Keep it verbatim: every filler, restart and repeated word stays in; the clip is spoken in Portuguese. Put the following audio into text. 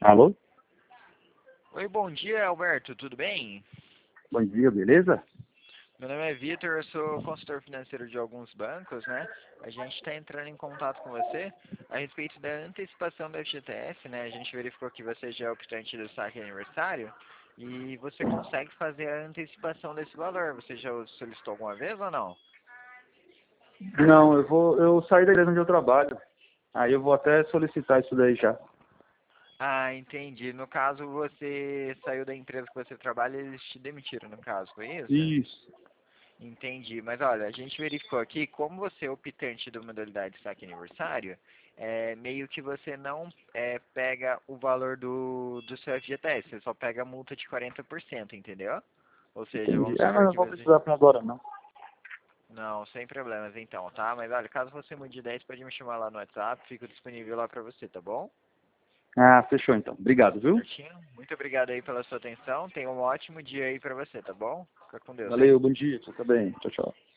Alô? Oi, bom dia, Alberto, tudo bem? Bom dia, beleza? Meu nome é Vitor, eu sou consultor financeiro de alguns bancos, né? A gente está entrando em contato com você a respeito da antecipação do F G T S, né? A gente verificou que você já é optante do saque aniversário e você consegue fazer a antecipação desse valor. Você já o solicitou alguma vez ou não? Não, eu vou, eu saí da empresa onde eu trabalho. Aí eu vou até solicitar isso daí já. Ah, entendi. No caso, você saiu da empresa que você trabalha e eles te demitiram, no caso, foi isso? Isso. Entendi, mas olha, a gente verificou aqui, como você é optante da modalidade saque aniversário, é, meio que você não é, pega o valor do, do seu F G T S, você só pega a multa de quarenta por cento, entendeu? Ou seja, Entendi. vamos É, mas supor não que vou você... precisar pra agora, não. Não, sem problemas então, tá? Mas olha, caso você mude de ideia, você pode me chamar lá no WhatsApp, fico disponível lá pra você, tá bom? Ah, fechou então. Obrigado, viu? Certinho? Muito obrigado aí pela sua atenção, tenha um ótimo dia aí pra você, tá bom? Fica com Deus, hein? Valeu, bom dia. Você tá bem. Tchau, tchau.